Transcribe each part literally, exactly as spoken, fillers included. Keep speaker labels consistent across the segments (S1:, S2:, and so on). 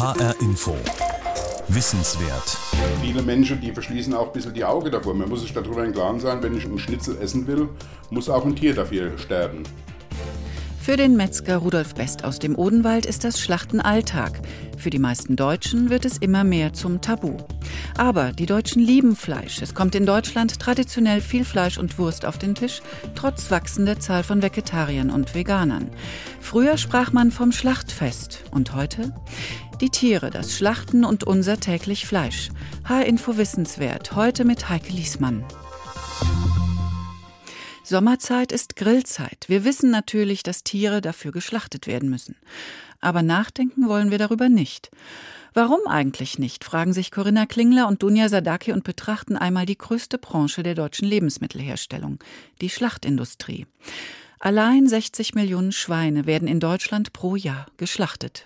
S1: H R Info. Wissenswert.
S2: Viele Menschen, die verschließen auch ein bisschen die Augen davor. Man muss sich darüber im Klaren sein, wenn ich einen Schnitzel essen will, muss auch ein Tier dafür sterben.
S3: Für den Metzger Rudolf Best aus dem Odenwald ist das Schlachten Alltag. Für die meisten Deutschen wird es immer mehr zum Tabu. Aber die Deutschen lieben Fleisch. Es kommt in Deutschland traditionell viel Fleisch und Wurst auf den Tisch, trotz wachsender Zahl von Vegetariern und Veganern. Früher sprach man vom Schlachtfest. Und heute? Die Tiere, das Schlachten und unser täglich Fleisch. H R-Info Wissenswert, heute mit Heike Liesmann. Sommerzeit ist Grillzeit. Wir wissen natürlich, dass Tiere dafür geschlachtet werden müssen. Aber nachdenken wollen wir darüber nicht. Warum eigentlich nicht, fragen sich Corinna Klingler und Dunja Sadaki und betrachten einmal die größte Branche der deutschen Lebensmittelherstellung, die Schlachtindustrie. Allein sechzig Millionen Schweine werden in Deutschland pro Jahr geschlachtet.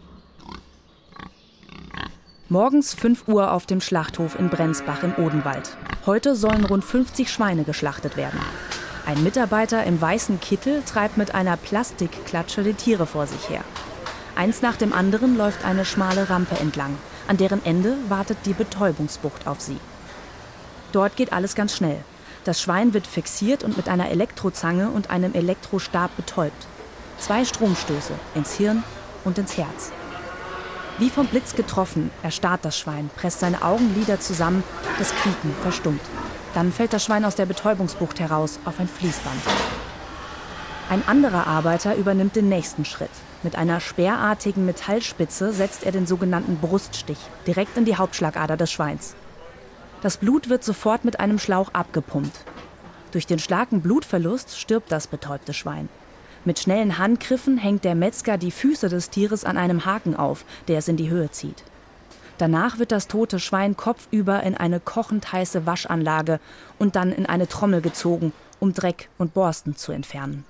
S4: Morgens fünf Uhr auf dem Schlachthof in Brenzbach im Odenwald. Heute sollen rund fünfzig Schweine geschlachtet werden. Ein Mitarbeiter im weißen Kittel treibt mit einer Plastikklatsche die Tiere vor sich her. Eins nach dem anderen läuft eine schmale Rampe entlang. An deren Ende wartet die Betäubungsbucht auf sie. Dort geht alles ganz schnell. Das Schwein wird fixiert und mit einer Elektrozange und einem Elektrostab betäubt. Zwei Stromstöße ins Hirn und ins Herz. Wie vom Blitz getroffen, erstarrt das Schwein, presst seine Augenlider zusammen, das Quieken verstummt. Dann fällt das Schwein aus der Betäubungsbucht heraus auf ein Fließband. Ein anderer Arbeiter übernimmt den nächsten Schritt. Mit einer speerartigen Metallspitze setzt er den sogenannten Bruststich direkt in die Hauptschlagader des Schweins. Das Blut wird sofort mit einem Schlauch abgepumpt. Durch den starken Blutverlust stirbt das betäubte Schwein. Mit schnellen Handgriffen hängt der Metzger die Füße des Tieres an einem Haken auf, der es in die Höhe zieht. Danach wird das tote Schwein kopfüber in eine kochend heiße Waschanlage und dann in eine Trommel gezogen, um Dreck und Borsten zu entfernen.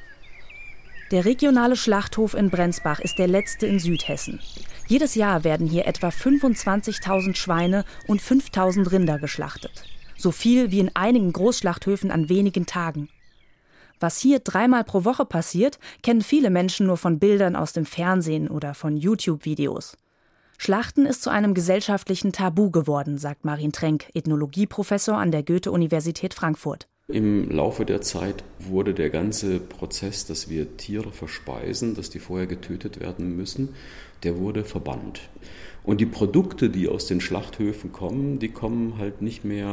S4: Der regionale Schlachthof in Brenzbach ist der letzte in Südhessen. Jedes Jahr werden hier etwa fünfundzwanzigtausend Schweine und fünftausend Rinder geschlachtet. So viel wie in einigen Großschlachthöfen an wenigen Tagen. Was hier dreimal pro Woche passiert, kennen viele Menschen nur von Bildern aus dem Fernsehen oder von YouTube-Videos. Schlachten ist zu einem gesellschaftlichen Tabu geworden, sagt Marien Trenk, Ethnologieprofessor an der Goethe-Universität Frankfurt.
S5: Im Laufe der Zeit wurde der ganze Prozess, dass wir Tiere verspeisen, dass die vorher getötet werden müssen, der wurde verbannt. Und die Produkte, die aus den Schlachthöfen kommen, die kommen halt nicht mehr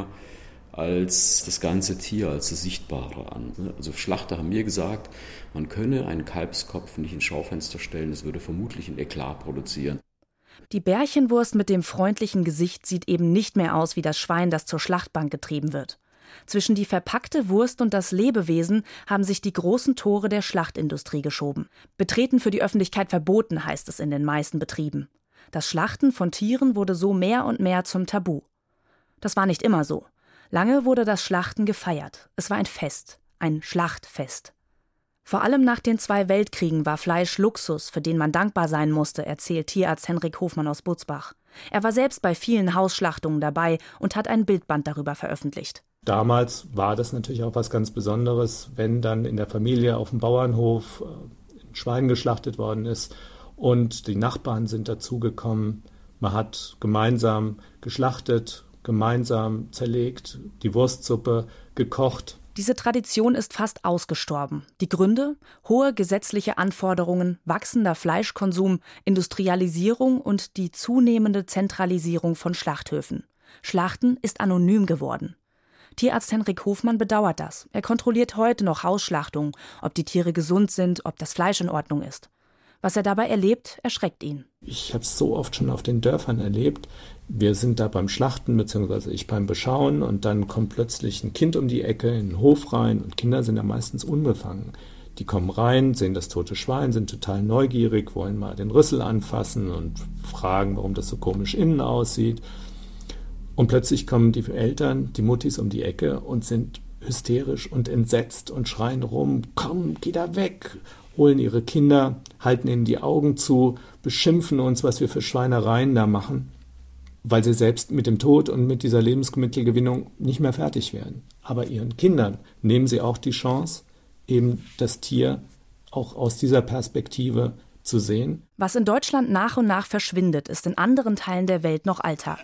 S5: als das ganze Tier, als das Sichtbare an. Also Schlachter haben mir gesagt, man könne einen Kalbskopf nicht ins Schaufenster stellen, das würde vermutlich ein Eklat produzieren.
S4: Die Bärchenwurst mit dem freundlichen Gesicht sieht eben nicht mehr aus wie das Schwein, das zur Schlachtbank getrieben wird. Zwischen die verpackte Wurst und das Lebewesen haben sich die großen Tore der Schlachtindustrie geschoben. Betreten für die Öffentlichkeit verboten, heißt es in den meisten Betrieben. Das Schlachten von Tieren wurde so mehr und mehr zum Tabu. Das war nicht immer so. Lange wurde das Schlachten gefeiert. Es war ein Fest, ein Schlachtfest. Vor allem nach den zwei Weltkriegen war Fleisch Luxus, für den man dankbar sein musste, erzählt Tierarzt Henrik Hofmann aus Butzbach. Er war selbst bei vielen Hausschlachtungen dabei und hat ein Bildband darüber veröffentlicht.
S6: Damals war das natürlich auch was ganz Besonderes, wenn dann in der Familie auf dem Bauernhof ein Schwein geschlachtet worden ist und die Nachbarn sind dazugekommen. Man hat gemeinsam geschlachtet, gemeinsam zerlegt, die Wurstsuppe gekocht.
S4: Diese Tradition ist fast ausgestorben. Die Gründe? Hohe gesetzliche Anforderungen, wachsender Fleischkonsum, Industrialisierung und die zunehmende Zentralisierung von Schlachthöfen. Schlachten ist anonym geworden. Tierarzt Henrik Hofmann bedauert das. Er kontrolliert heute noch Hausschlachtungen, ob die Tiere gesund sind, ob das Fleisch in Ordnung ist. Was er dabei erlebt, erschreckt ihn.
S6: Ich habe es so oft schon auf den Dörfern erlebt. Wir sind da beim Schlachten, beziehungsweise ich beim Beschauen und dann kommt plötzlich ein Kind um die Ecke in den Hof rein und Kinder sind ja meistens unbefangen. Die kommen rein, sehen das tote Schwein, sind total neugierig, wollen mal den Rüssel anfassen und fragen, warum das so komisch innen aussieht. Und plötzlich kommen die Eltern, die Muttis um die Ecke und sind hysterisch und entsetzt und schreien rum, komm, geh da weg, holen ihre Kinder, halten ihnen die Augen zu, beschimpfen uns, was wir für Schweinereien da machen, weil sie selbst mit dem Tod und mit dieser Lebensmittelgewinnung nicht mehr fertig werden. Aber ihren Kindern nehmen sie auch die Chance, eben das Tier auch aus dieser Perspektive zu sehen.
S4: Was in Deutschland nach und nach verschwindet, ist in anderen Teilen der Welt noch Alltag.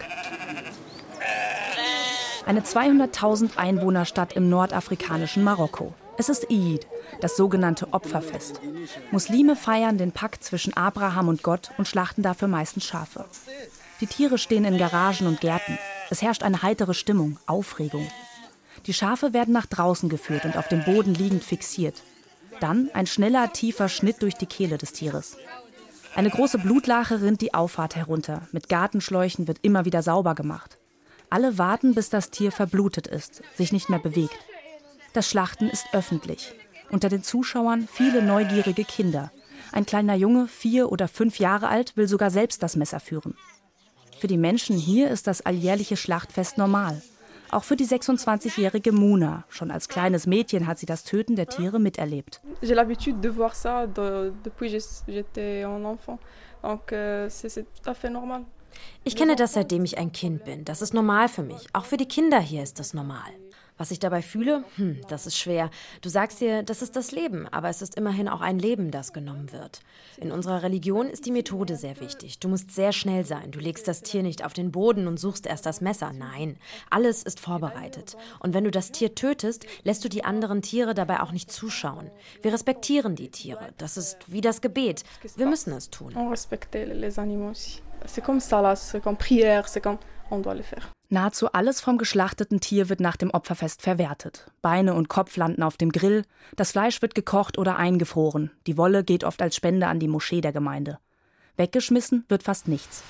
S4: Eine zweihunderttausend Einwohnerstadt im nordafrikanischen Marokko. Es ist Eid, das sogenannte Opferfest. Muslime feiern den Pakt zwischen Abraham und Gott und schlachten dafür meistens Schafe. Die Tiere stehen in Garagen und Gärten. Es herrscht eine heitere Stimmung, Aufregung. Die Schafe werden nach draußen geführt und auf dem Boden liegend fixiert. Dann ein schneller, tiefer Schnitt durch die Kehle des Tieres. Eine große Blutlache rinnt die Auffahrt herunter. Mit Gartenschläuchen wird immer wieder sauber gemacht. Alle warten, bis das Tier verblutet ist, sich nicht mehr bewegt. Das Schlachten ist öffentlich. Unter den Zuschauern viele neugierige Kinder. Ein kleiner Junge, vier oder fünf Jahre alt, will sogar selbst das Messer führen. Für die Menschen hier ist das alljährliche Schlachtfest normal. Auch für die sechsundzwanzigjährige Muna. Schon als kleines Mädchen hat sie das Töten der Tiere miterlebt.
S7: J'ai l'habitude de voir ça depuis j'étais un enfant. Donc c'est tout à fait normal.
S8: Ich kenne das, seitdem ich ein Kind bin. Das ist normal für mich. Auch für die Kinder hier ist das normal. Was ich dabei fühle? Hm, das ist schwer. Du sagst dir, das ist das Leben, aber es ist immerhin auch ein Leben, das genommen wird. In unserer Religion ist die Methode sehr wichtig. Du musst sehr schnell sein. Du legst das Tier nicht auf den Boden und suchst erst das Messer. Nein, alles ist vorbereitet. Und wenn du das Tier tötest, lässt du die anderen Tiere dabei auch nicht zuschauen. Wir respektieren die Tiere. Das ist wie das Gebet. Wir müssen es tun.
S7: On respecte les animaux aussi. C'est comme ça là, c'est comme prière, c'est comme on doit le faire.
S4: Nahezu alles vom geschlachteten Tier wird nach dem Opferfest verwertet. Beine und Kopf landen auf dem Grill, das Fleisch wird gekocht oder eingefroren. Die Wolle geht oft als Spende an die Moschee der Gemeinde. Weggeschmissen wird fast nichts.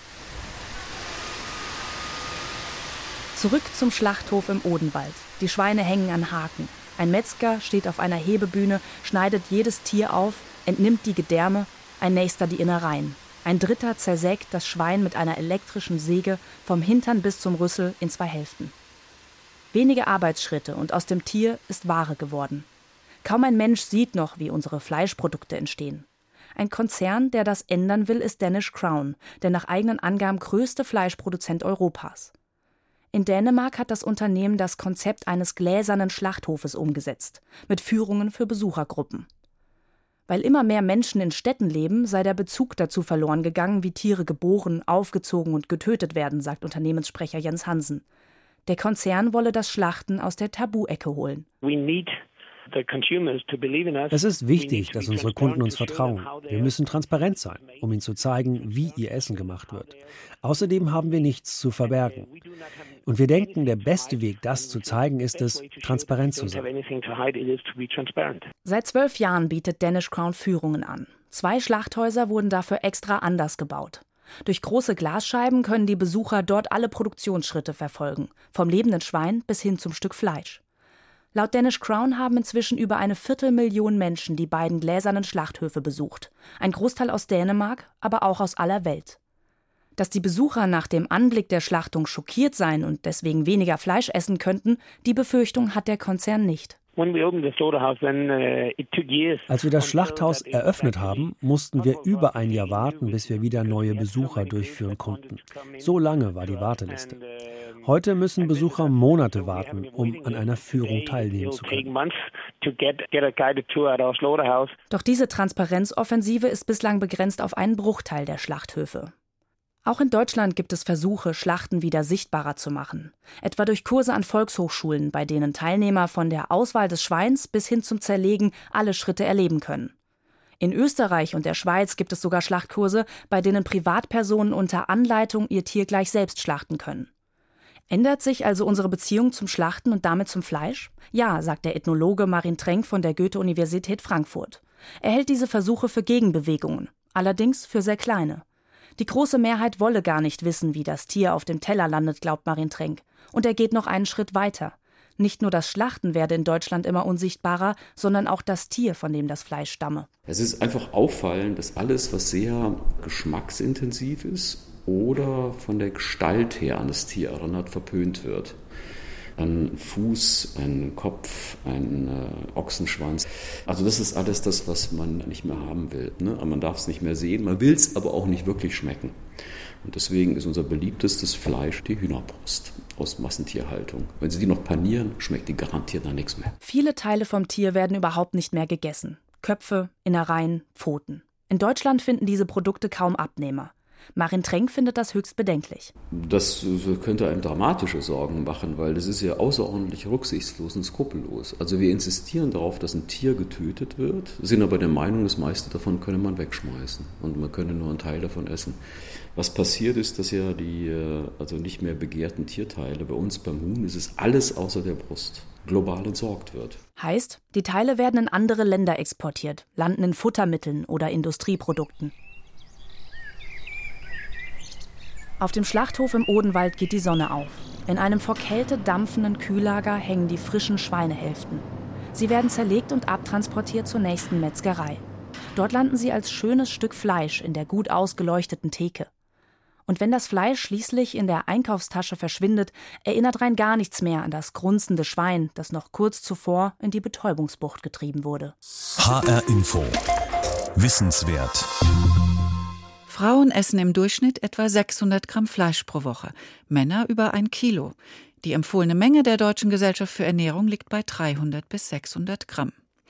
S4: Zurück zum Schlachthof im Odenwald. Die Schweine hängen an Haken. Ein Metzger steht auf einer Hebebühne, schneidet jedes Tier auf, entnimmt die Gedärme, ein nächster die Innereien. Ein dritter zersägt das Schwein mit einer elektrischen Säge vom Hintern bis zum Rüssel in zwei Hälften. Wenige Arbeitsschritte und aus dem Tier ist Ware geworden. Kaum ein Mensch sieht noch, wie unsere Fleischprodukte entstehen. Ein Konzern, der das ändern will, ist Danish Crown, der nach eigenen Angaben größte Fleischproduzent Europas. In Dänemark hat das Unternehmen das Konzept eines gläsernen Schlachthofes umgesetzt, mit Führungen für Besuchergruppen. Weil immer mehr Menschen in Städten leben, sei der Bezug dazu verloren gegangen, wie Tiere geboren, aufgezogen und getötet werden, sagt Unternehmenssprecher Jens Hansen. Der Konzern wolle das Schlachten aus der Tabu-Ecke holen.
S9: Es ist wichtig, dass unsere Kunden uns vertrauen. Wir müssen transparent sein, um ihnen zu zeigen, wie ihr Essen gemacht wird. Außerdem haben wir nichts zu verbergen. Und wir denken, der beste Weg, das zu zeigen, ist es, transparent zu sein.
S4: Seit zwölf Jahren bietet Danish Crown Führungen an. Zwei Schlachthäuser wurden dafür extra anders gebaut. Durch große Glasscheiben können die Besucher dort alle Produktionsschritte verfolgen, vom lebenden Schwein bis hin zum Stück Fleisch. Laut Danish Crown haben inzwischen über eine Viertelmillion Menschen die beiden gläsernen Schlachthöfe besucht. Ein Großteil aus Dänemark, aber auch aus aller Welt. Dass die Besucher nach dem Anblick der Schlachtung schockiert seien und deswegen weniger Fleisch essen könnten, die Befürchtung hat der Konzern nicht.
S9: Als wir das Schlachthaus eröffnet haben, mussten wir über ein Jahr warten, bis wir wieder neue Besucher durchführen konnten. So lange war die Warteliste. Heute müssen Besucher Monate warten, um an einer Führung teilnehmen zu können.
S4: Doch diese Transparenzoffensive ist bislang begrenzt auf einen Bruchteil der Schlachthöfe. Auch in Deutschland gibt es Versuche, Schlachten wieder sichtbarer zu machen. Etwa durch Kurse an Volkshochschulen, bei denen Teilnehmer von der Auswahl des Schweins bis hin zum Zerlegen alle Schritte erleben können. In Österreich und der Schweiz gibt es sogar Schlachtkurse, bei denen Privatpersonen unter Anleitung ihr Tier gleich selbst schlachten können. Ändert sich also unsere Beziehung zum Schlachten und damit zum Fleisch? Ja, sagt der Ethnologe Marin Trenk von der Goethe-Universität Frankfurt. Er hält diese Versuche für Gegenbewegungen, allerdings für sehr kleine. Die große Mehrheit wolle gar nicht wissen, wie das Tier auf dem Teller landet, glaubt Marin Trenk. Und er geht noch einen Schritt weiter. Nicht nur das Schlachten werde in Deutschland immer unsichtbarer, sondern auch das Tier, von dem das Fleisch stamme.
S5: Es ist einfach auffallend, dass alles, was sehr geschmacksintensiv ist oder von der Gestalt her an das Tier erinnert, verpönt wird. Ein Fuß, ein Kopf, ein äh, Ochsenschwanz. Also das ist alles das, was man nicht mehr haben will. Ne? Man darf es nicht mehr sehen, man will es aber auch nicht wirklich schmecken. Und deswegen ist unser beliebtestes Fleisch die Hühnerbrust aus Massentierhaltung. Wenn Sie die noch panieren, schmeckt die garantiert nach nichts mehr.
S4: Viele Teile vom Tier werden überhaupt nicht mehr gegessen. Köpfe, Innereien, Pfoten. In Deutschland finden diese Produkte kaum Abnehmer. Marin Trenk findet das höchst bedenklich.
S5: Das könnte einem dramatische Sorgen machen, weil das ist ja außerordentlich rücksichtslos und skrupellos. Also wir insistieren darauf, dass ein Tier getötet wird, sind aber der Meinung, das meiste davon könne man wegschmeißen und man könne nur einen Teil davon essen. Was passiert ist, dass ja die also nicht mehr begehrten Tierteile, bei uns beim Huhn ist es alles außer der Brust, global entsorgt wird.
S4: Heißt, die Teile werden in andere Länder exportiert, landen in Futtermitteln oder Industrieprodukten. Auf dem Schlachthof im Odenwald geht die Sonne auf. In einem vor Kälte dampfenden Kühllager hängen die frischen Schweinehälften. Sie werden zerlegt und abtransportiert zur nächsten Metzgerei. Dort landen sie als schönes Stück Fleisch in der gut ausgeleuchteten Theke. Und wenn das Fleisch schließlich in der Einkaufstasche verschwindet, erinnert rein gar nichts mehr an das grunzende Schwein, das noch kurz zuvor in die Betäubungsbucht getrieben wurde.
S1: H R Info. Wissenswert.
S3: Frauen essen im Durchschnitt etwa sechshundert Gramm Fleisch pro Woche, Männer über ein Kilo. Die empfohlene Menge der Deutschen Gesellschaft für Ernährung liegt bei dreihundert bis sechshundert Gramm.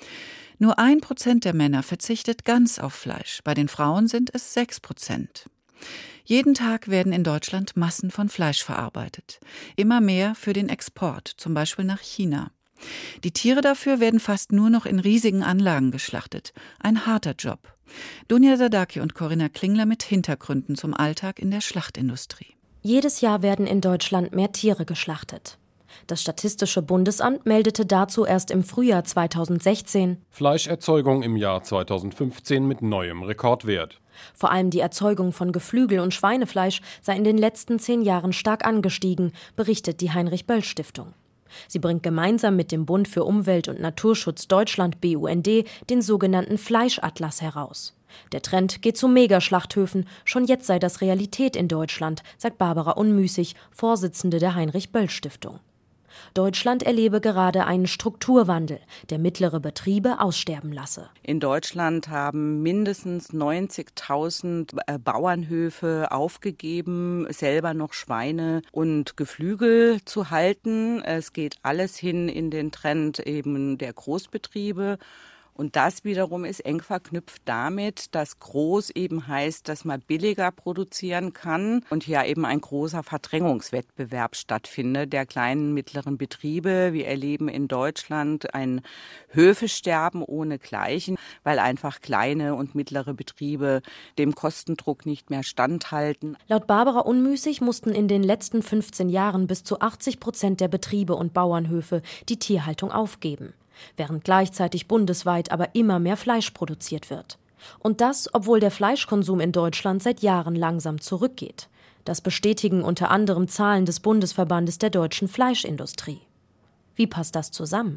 S3: Nur ein Prozent der Männer verzichtet ganz auf Fleisch, bei den Frauen sind es sechs Prozent. Jeden Tag werden in Deutschland Massen von Fleisch verarbeitet. Immer mehr für den Export, zum Beispiel nach China. Die Tiere dafür werden fast nur noch in riesigen Anlagen geschlachtet. Ein harter Job. Dunja Sadaki und Corinna Klingler mit Hintergründen zum Alltag in der Schlachtindustrie.
S8: Jedes Jahr werden in Deutschland mehr Tiere geschlachtet. Das Statistische Bundesamt meldete dazu erst im Frühjahr zweitausendsechzehn:
S10: Fleischerzeugung im Jahr zweitausendfünfzehn mit neuem Rekordwert.
S8: Vor allem die Erzeugung von Geflügel- und Schweinefleisch sei in den letzten zehn Jahren stark angestiegen, berichtet die Heinrich-Böll-Stiftung. Sie bringt gemeinsam mit dem Bund für Umwelt und Naturschutz Deutschland B U N D den sogenannten Fleischatlas heraus. Der Trend geht zu Megaschlachthöfen. Schon jetzt sei das Realität in Deutschland, sagt Barbara Unmüßig, Vorsitzende der Heinrich-Böll-Stiftung. Deutschland erlebe gerade einen Strukturwandel, der mittlere Betriebe aussterben lasse.
S11: In Deutschland haben mindestens neunzigtausend Bauernhöfe aufgegeben, selber noch Schweine und Geflügel zu halten. Es geht alles hin in den Trend eben der Großbetriebe. Und das wiederum ist eng verknüpft damit, dass groß eben heißt, dass man billiger produzieren kann und hier eben ein großer Verdrängungswettbewerb stattfindet der kleinen, mittleren Betriebe. Wir erleben in Deutschland ein Höfesterben ohnegleichen, weil einfach kleine und mittlere Betriebe dem Kostendruck nicht mehr standhalten.
S8: Laut Barbara Unmüßig mussten in den letzten fünfzehn Jahren bis zu achtzig Prozent der Betriebe und Bauernhöfe die Tierhaltung aufgeben, während gleichzeitig bundesweit aber immer mehr Fleisch produziert wird. Und das, obwohl der Fleischkonsum in Deutschland seit Jahren langsam zurückgeht. Das bestätigen unter anderem Zahlen des Bundesverbandes der deutschen Fleischindustrie. Wie passt das zusammen?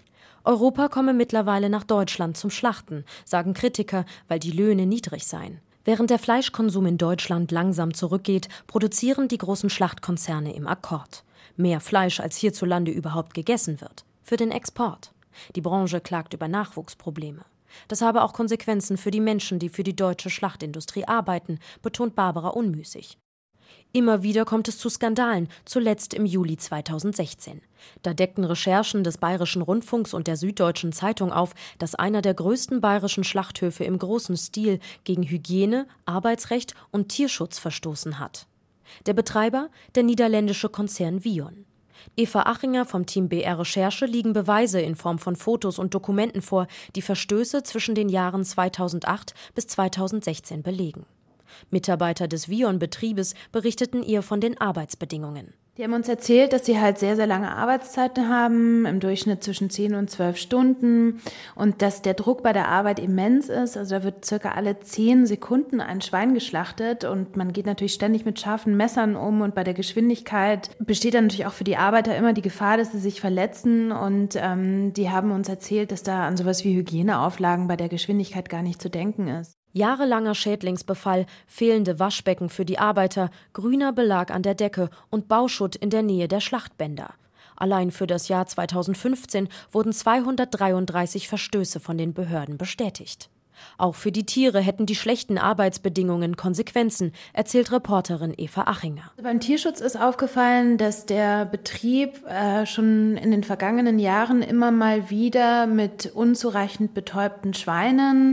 S8: Europa komme mittlerweile nach Deutschland zum Schlachten, sagen Kritiker, weil die Löhne niedrig seien. Während der Fleischkonsum in Deutschland langsam zurückgeht, produzieren die großen Schlachtkonzerne im Akkord. Mehr Fleisch, als hierzulande überhaupt gegessen wird. Für den Export. Die Branche klagt über Nachwuchsprobleme. Das habe auch Konsequenzen für die Menschen, die für die deutsche Schlachtindustrie arbeiten, betont Barbara Unmüßig. Immer wieder kommt es zu Skandalen, zuletzt im Juli zweitausendsechzehn. Da deckten Recherchen des Bayerischen Rundfunks und der Süddeutschen Zeitung auf, dass einer der größten bayerischen Schlachthöfe im großen Stil gegen Hygiene, Arbeitsrecht und Tierschutz verstoßen hat. Der Betreiber, der niederländische Konzern Vion. Eva Achinger vom Team B R Recherche liegen Beweise in Form von Fotos und Dokumenten vor, die Verstöße zwischen den Jahren zweitausendacht bis zweitausendsechzehn belegen. Mitarbeiter des Vion-Betriebes berichteten ihr von den Arbeitsbedingungen.
S12: Die haben uns erzählt, dass sie halt sehr, sehr lange Arbeitszeiten haben, im Durchschnitt zwischen zehn und zwölf Stunden und dass der Druck bei der Arbeit immens ist. Also da wird circa alle zehn Sekunden ein Schwein geschlachtet und man geht natürlich ständig mit scharfen Messern um und bei der Geschwindigkeit besteht dann natürlich auch für die Arbeiter immer die Gefahr, dass sie sich verletzen und ähm, die haben uns erzählt, dass da an sowas wie Hygieneauflagen bei der Geschwindigkeit gar nicht zu denken ist.
S8: Jahrelanger Schädlingsbefall, fehlende Waschbecken für die Arbeiter, grüner Belag an der Decke und Bauschutt in der Nähe der Schlachtbänder. Allein für das Jahr zweitausendfünfzehn wurden zweihundertdreiunddreißig Verstöße von den Behörden bestätigt. Auch für die Tiere hätten die schlechten Arbeitsbedingungen Konsequenzen, erzählt Reporterin Eva Achinger.
S12: Beim Tierschutz ist aufgefallen, dass der Betrieb äh, schon in den vergangenen Jahren immer mal wieder mit unzureichend betäubten Schweinen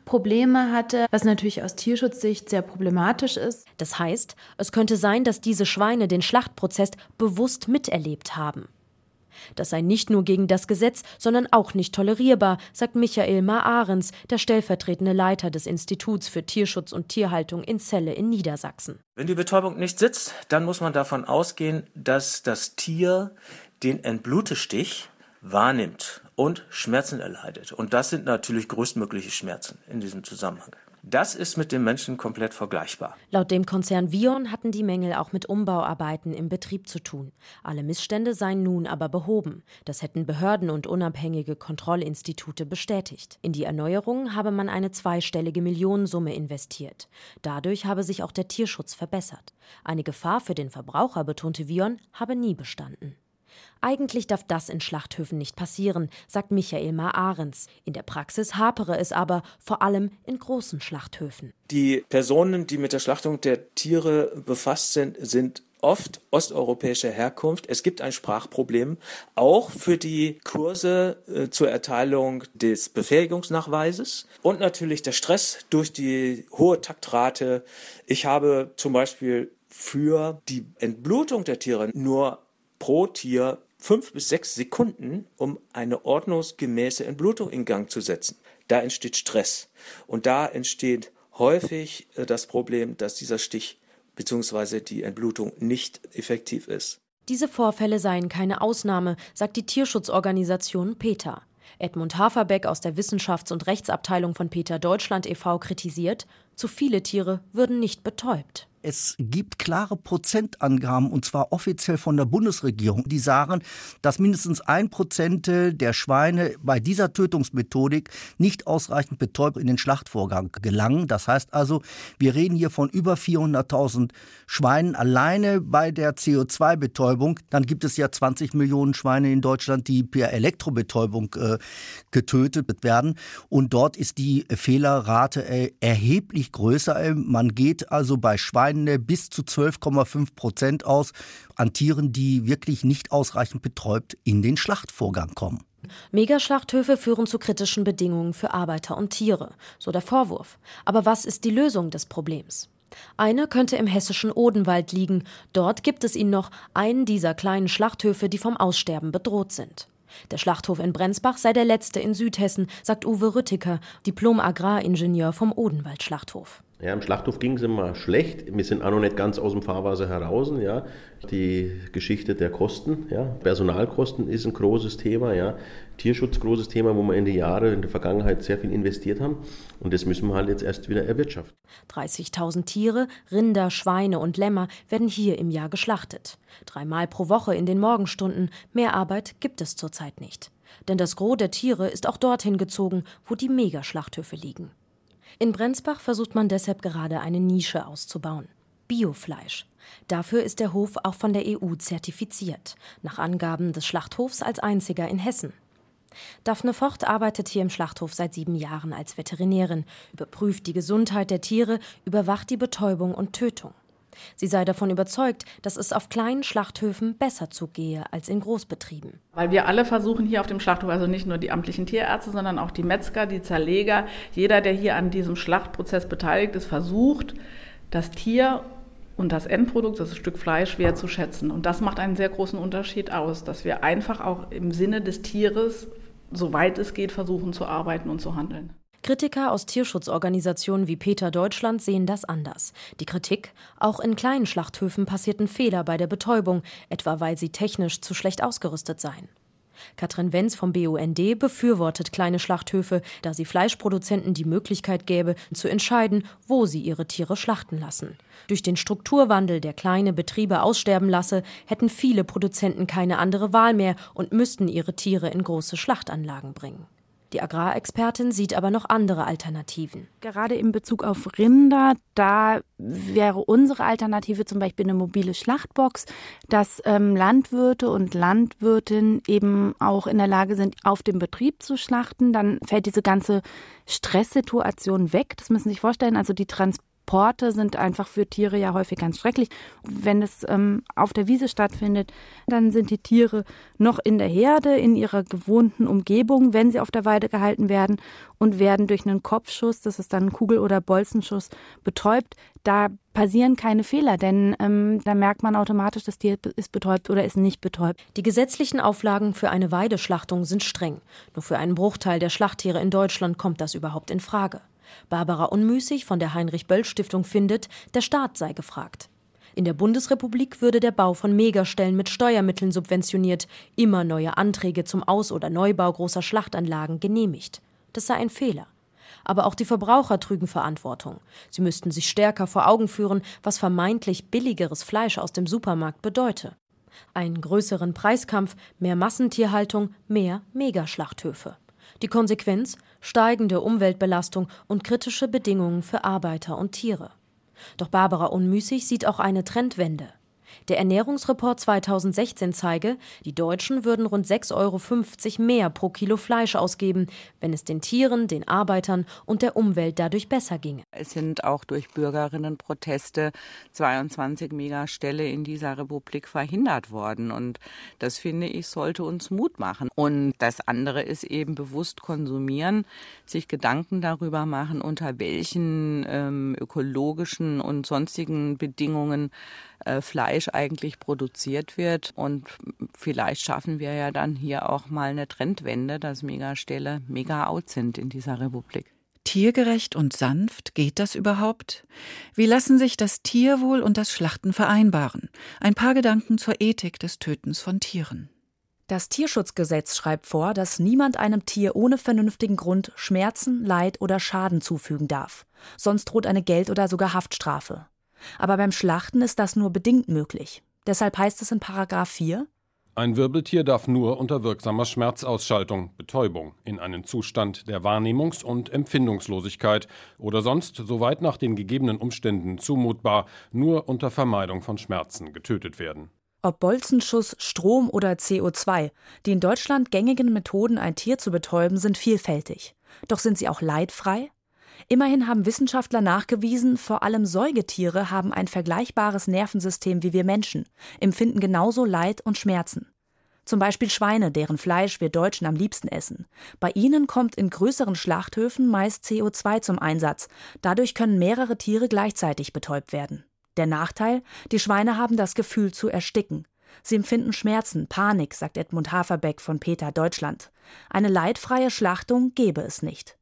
S12: Probleme hatte, was natürlich aus Tierschutzsicht sehr problematisch ist.
S8: Das heißt, es könnte sein, dass diese Schweine den Schlachtprozess bewusst miterlebt haben. Das sei nicht nur gegen das Gesetz, sondern auch nicht tolerierbar, sagt Michael Maar-Ahrens, der stellvertretende Leiter des Instituts für Tierschutz und Tierhaltung in Celle in Niedersachsen.
S13: Wenn die Betäubung nicht sitzt, dann muss man davon ausgehen, dass das Tier den Entblutestich wahrnimmt und Schmerzen erleidet. Und das sind natürlich größtmögliche Schmerzen in diesem Zusammenhang. Das ist mit dem Menschen komplett vergleichbar.
S8: Laut dem Konzern Vion hatten die Mängel auch mit Umbauarbeiten im Betrieb zu tun. Alle Missstände seien nun aber behoben. Das hätten Behörden und unabhängige Kontrollinstitute bestätigt. In die Erneuerung habe man eine zweistellige Millionensumme investiert. Dadurch habe sich auch der Tierschutz verbessert. Eine Gefahr für den Verbraucher, betonte Vion, habe nie bestanden. Eigentlich darf das in Schlachthöfen nicht passieren, sagt Michael Maar-Ahrens. In der Praxis hapere es aber, vor allem in großen Schlachthöfen.
S13: Die Personen, die mit der Schlachtung der Tiere befasst sind, sind oft osteuropäischer Herkunft. Es gibt ein Sprachproblem, auch für die Kurse äh, zur Erteilung des Befähigungsnachweises und natürlich der Stress durch die hohe Taktrate. Ich habe zum Beispiel für die Entblutung der Tiere nur pro Tier fünf bis sechs Sekunden, um eine ordnungsgemäße Entblutung in Gang zu setzen. Da entsteht Stress. Und da entsteht häufig das Problem, dass dieser Stich bzw. die Entblutung nicht effektiv ist.
S8: Diese Vorfälle seien keine Ausnahme, sagt die Tierschutzorganisation PETA. Edmund Haferbeck aus der Wissenschafts- und Rechtsabteilung von PETA Deutschland e V kritisiert, zu viele Tiere würden nicht betäubt.
S14: Es gibt klare Prozentangaben, und zwar offiziell von der Bundesregierung, die sagen, dass mindestens ein Prozent der Schweine bei dieser Tötungsmethodik nicht ausreichend betäubt in den Schlachtvorgang gelangen. Das heißt also, wir reden hier von über vierhunderttausend Schweinen alleine bei der C O zwei Betäubung. Dann gibt es ja zwanzig Millionen Schweine in Deutschland, die per Elektrobetäubung äh, getötet werden. Und dort ist die Fehlerrate äh, erheblich größer. Äh, man geht also bei Schweinen bis zu zwölf Komma fünf Prozent aus an Tieren, die wirklich nicht ausreichend betäubt in den Schlachtvorgang kommen.
S8: Megaschlachthöfe führen zu kritischen Bedingungen für Arbeiter und Tiere, so der Vorwurf. Aber was ist die Lösung des Problems? Eine könnte im hessischen Odenwald liegen. Dort gibt es ihn noch, einen dieser kleinen Schlachthöfe, die vom Aussterben bedroht sind. Der Schlachthof in Brenzbach sei der letzte in Südhessen, sagt Uwe Rüttiker, Diplom-Agraringenieur vom Odenwald-Schlachthof.
S15: Ja, im Schlachthof ging es immer schlecht. Wir sind auch noch nicht ganz aus dem Fahrwasser heraus. Ja. Die Geschichte der Kosten, ja. Personalkosten ist ein großes Thema. Ja. Tierschutz, großes Thema, wo wir in den Jahren, in der Vergangenheit sehr viel investiert haben. Und das müssen wir halt jetzt erst wieder erwirtschaften.
S8: dreißigtausend Tiere, Rinder, Schweine und Lämmer werden hier im Jahr geschlachtet. Dreimal pro Woche in den Morgenstunden. Mehr Arbeit gibt es zurzeit nicht. Denn das Gros der Tiere ist auch dorthin gezogen, wo die Megaschlachthöfe liegen. In Brenzbach versucht man deshalb gerade eine Nische auszubauen. Biofleisch. Dafür ist der Hof auch von der E U zertifiziert, nach Angaben des Schlachthofs als einziger in Hessen. Daphne Vocht arbeitet hier im Schlachthof seit sieben Jahren als Veterinärin, überprüft die Gesundheit der Tiere, überwacht die Betäubung und Tötung. Sie sei davon überzeugt, dass es auf kleinen Schlachthöfen besser zugehe als in Großbetrieben.
S16: Weil wir alle versuchen hier auf dem Schlachthof, also nicht nur die amtlichen Tierärzte, sondern auch die Metzger, die Zerleger, jeder, der hier an diesem Schlachtprozess beteiligt ist, versucht, das Tier und das Endprodukt, das Stück Fleisch, wertzuschätzen. Und das macht einen sehr großen Unterschied aus, dass wir einfach auch im Sinne des Tieres, soweit es geht, versuchen zu arbeiten und zu handeln.
S8: Kritiker aus Tierschutzorganisationen wie PETA Deutschland sehen das anders. Die Kritik: Auch in kleinen Schlachthöfen passierten Fehler bei der Betäubung, etwa weil sie technisch zu schlecht ausgerüstet seien. Katrin Wenz vom B U N D befürwortet kleine Schlachthöfe, da sie Fleischproduzenten die Möglichkeit gäbe, zu entscheiden, wo sie ihre Tiere schlachten lassen. Durch den Strukturwandel, der kleine Betriebe aussterben lasse, hätten viele Produzenten keine andere Wahl mehr und müssten ihre Tiere in große Schlachtanlagen bringen. Die Agrarexpertin sieht aber noch andere Alternativen.
S17: Gerade in Bezug auf Rinder, da wäre unsere Alternative zum Beispiel eine mobile Schlachtbox, dass ähm, Landwirte und Landwirtinnen eben auch in der Lage sind, auf dem Betrieb zu schlachten. Dann fällt diese ganze Stresssituation weg. Das müssen Sie sich vorstellen. Also die Transporte Transporte sind einfach für Tiere ja häufig ganz schrecklich. Wenn es ähm, auf der Wiese stattfindet, dann sind die Tiere noch in der Herde, in ihrer gewohnten Umgebung, wenn sie auf der Weide gehalten werden und werden durch einen Kopfschuss, das ist dann ein Kugel- oder Bolzenschuss, betäubt. Da passieren keine Fehler, denn ähm, da merkt man automatisch, das Tier ist betäubt oder ist nicht betäubt.
S8: Die gesetzlichen Auflagen für eine Weideschlachtung sind streng. Nur für einen Bruchteil der Schlachttiere in Deutschland kommt das überhaupt in Frage. Barbara Unmüßig von der Heinrich-Böll-Stiftung findet, der Staat sei gefragt. In der Bundesrepublik würde der Bau von Megastellen mit Steuermitteln subventioniert, immer neue Anträge zum Aus- oder Neubau großer Schlachtanlagen genehmigt. Das sei ein Fehler. Aber auch die Verbraucher trügen Verantwortung. Sie müssten sich stärker vor Augen führen, was vermeintlich billigeres Fleisch aus dem Supermarkt bedeute. Einen größeren Preiskampf, mehr Massentierhaltung, mehr Megaschlachthöfe. Die Konsequenz? Steigende Umweltbelastung und kritische Bedingungen für Arbeiter und Tiere. Doch Barbara Unmüßig sieht auch eine Trendwende. Der Ernährungsreport zweitausendsechzehn zeige, die Deutschen würden rund sechs Euro fünfzig mehr pro Kilo Fleisch ausgeben, wenn es den Tieren, den Arbeitern und der Umwelt dadurch besser ginge.
S11: Es sind auch durch Bürgerinnenproteste zweiundzwanzig Megaställe in dieser Republik verhindert worden. Und das, finde ich, sollte uns Mut machen. Und das andere ist eben bewusst konsumieren, sich Gedanken darüber machen, unter welchen ähm, ökologischen und sonstigen Bedingungen äh, Fleisch eigentlich produziert wird. Und vielleicht schaffen wir ja dann hier auch mal eine Trendwende, dass Megaställe mega out sind in dieser Republik.
S3: Tiergerecht und sanft, geht das überhaupt? Wie lassen sich das Tierwohl und das Schlachten vereinbaren? Ein paar Gedanken zur Ethik des Tötens von Tieren.
S4: Das Tierschutzgesetz schreibt vor, dass niemand einem Tier ohne vernünftigen Grund Schmerzen, Leid oder Schaden zufügen darf. Sonst droht eine Geld- oder sogar Haftstrafe. Aber beim Schlachten ist das nur bedingt möglich. Deshalb heißt es in Paragraph vier:
S10: Ein Wirbeltier darf nur unter wirksamer Schmerzausschaltung, Betäubung, in einen Zustand der Wahrnehmungs- und Empfindungslosigkeit oder sonst, soweit nach den gegebenen Umständen zumutbar, nur unter Vermeidung von Schmerzen getötet werden.
S4: Ob Bolzenschuss, Strom oder C O zwei, die in Deutschland gängigen Methoden, ein Tier zu betäuben, sind vielfältig. Doch sind sie auch leidfrei? Immerhin haben Wissenschaftler nachgewiesen, vor allem Säugetiere haben ein vergleichbares Nervensystem wie wir Menschen, empfinden genauso Leid und Schmerzen. Zum Beispiel Schweine, deren Fleisch wir Deutschen am liebsten essen. Bei ihnen kommt in größeren Schlachthöfen meist C O zwei zum Einsatz. Dadurch können mehrere Tiere gleichzeitig betäubt werden. Der Nachteil? Die Schweine haben das Gefühl zu ersticken. Sie empfinden Schmerzen, Panik, sagt Edmund Haferbeck von PETA Deutschland. Eine leidfreie Schlachtung gäbe es nicht.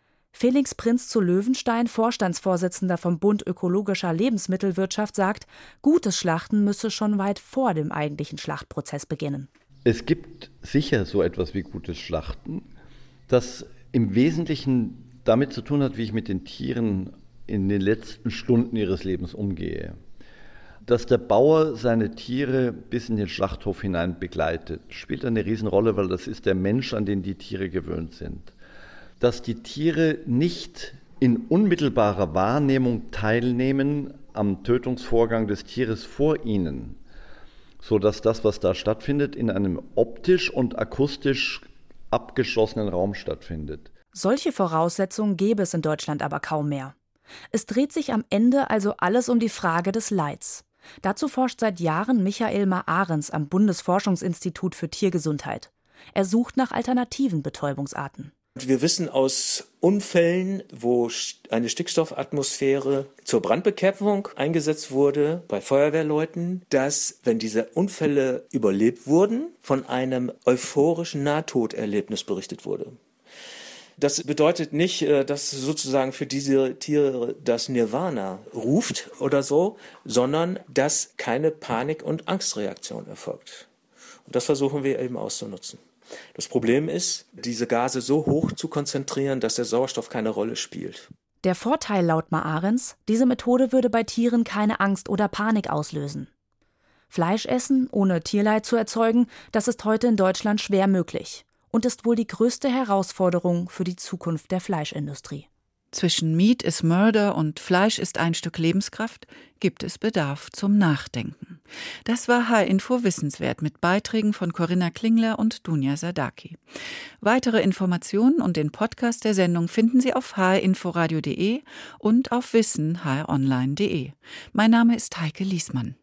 S4: Felix Prinz zu Löwenstein, Vorstandsvorsitzender vom Bund Ökologischer Lebensmittelwirtschaft, sagt, gutes Schlachten müsse schon weit vor dem eigentlichen Schlachtprozess beginnen.
S18: Es gibt sicher so etwas wie gutes Schlachten, das im Wesentlichen damit zu tun hat, wie ich mit den Tieren in den letzten Stunden ihres Lebens umgehe. Dass der Bauer seine Tiere bis in den Schlachthof hinein begleitet, spielt eine Riesenrolle, weil das ist der Mensch, an den die Tiere gewöhnt sind. Dass die Tiere nicht in unmittelbarer Wahrnehmung teilnehmen am Tötungsvorgang des Tieres vor ihnen, sodass das, was da stattfindet, in einem optisch und akustisch abgeschlossenen Raum stattfindet.
S4: Solche Voraussetzungen gäbe es in Deutschland aber kaum mehr. Es dreht sich am Ende also alles um die Frage des Leids. Dazu forscht seit Jahren Michael Maarens am Bundesforschungsinstitut für Tiergesundheit. Er sucht nach alternativen Betäubungsarten.
S13: Wir wissen aus Unfällen, wo eine Stickstoffatmosphäre zur Brandbekämpfung eingesetzt wurde bei Feuerwehrleuten, dass, wenn diese Unfälle überlebt wurden, von einem euphorischen Nahtoderlebnis berichtet wurde. Das bedeutet nicht, dass sozusagen für diese Tiere das Nirvana ruft oder so, sondern dass keine Panik- und Angstreaktion erfolgt. Und das versuchen wir eben auszunutzen. Das Problem ist, diese Gase so hoch zu konzentrieren, dass der Sauerstoff keine Rolle spielt.
S4: Der Vorteil laut Maarens, diese Methode würde bei Tieren keine Angst oder Panik auslösen. Fleisch essen, ohne Tierleid zu erzeugen, das ist heute in Deutschland schwer möglich und ist wohl die größte Herausforderung für die Zukunft der Fleischindustrie.
S3: Zwischen Meat is Murder und Fleisch ist ein Stück Lebenskraft gibt es Bedarf zum Nachdenken. Das war H R Info Wissenswert mit Beiträgen von Corinna Klingler und Dunja Sadaki. Weitere Informationen und den Podcast der Sendung finden Sie auf h r inforadio punkt d e und auf wissen punkt h r online punkt d e. Mein Name ist Heike Liesmann.